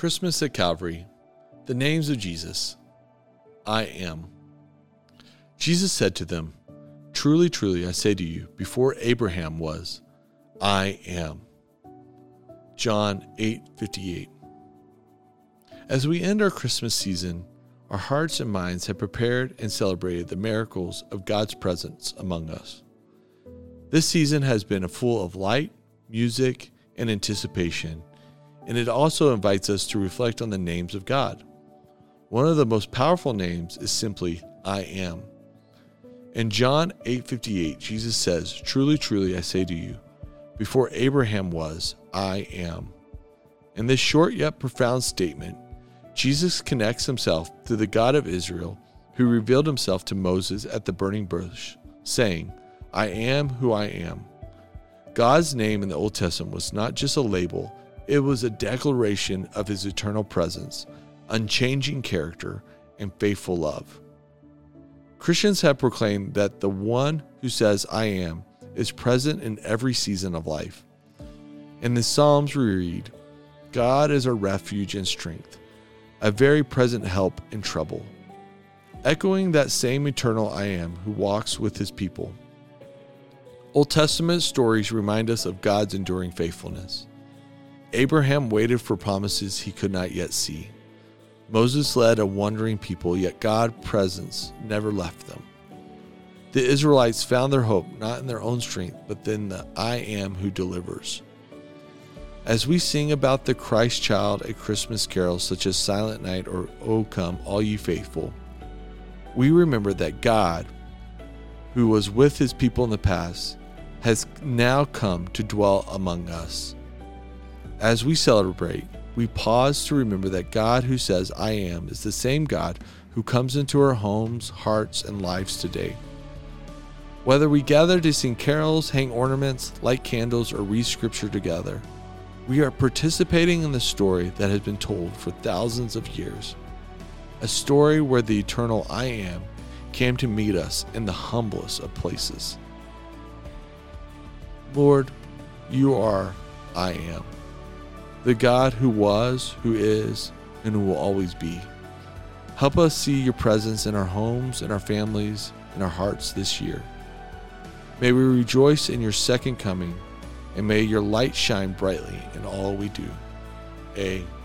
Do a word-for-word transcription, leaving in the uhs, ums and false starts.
Christmas at Calvary, the names of Jesus. I am. Jesus said to them, "Truly, truly, I say to you, before Abraham was, I am." John eight fifty-eight. As we end our Christmas season, our hearts and minds have prepared and celebrated the miracles of God's presence among us. This season has been full of light, music, and anticipation, and it also invites us to reflect on the names of God. One of the most powerful names is simply I am. In John eight fifty-eight, Jesus says, "Truly, truly, I say to you, before Abraham was, I am." In this short yet profound statement, Jesus connects himself to the God of Israel, who revealed himself to Moses at the burning bush, saying, "I am who I am." God's name in the Old Testament was not just a label, it was a declaration of his eternal presence, unchanging character, and faithful love. Christians have proclaimed that the one who says, "I am," is present in every season of life. In the Psalms we read, "God is our refuge and strength, a very present help in trouble," echoing that same eternal I am who walks with his people. Old Testament stories remind us of God's enduring faithfulness. Abraham waited for promises he could not yet see. Moses led a wandering people, yet God's presence never left them. The Israelites found their hope not in their own strength, but in the I am who delivers. As we sing about the Christ child at Christmas carols such as Silent Night or O Come All Ye Faithful, we remember that God, who was with his people in the past, has now come to dwell among us. As we celebrate, we pause to remember that God who says I am is the same God who comes into our homes, hearts, and lives today. Whether we gather to sing carols, hang ornaments, light candles, or read scripture together, we are participating in the story that has been told for thousands of years. A story where the eternal I am came to meet us in the humblest of places. Lord, you are I am, the God who was, who is, and who will always be. Help us see your presence in our homes, in our families, in our hearts this year. May we rejoice in your second coming, and may your light shine brightly in all we do. Amen.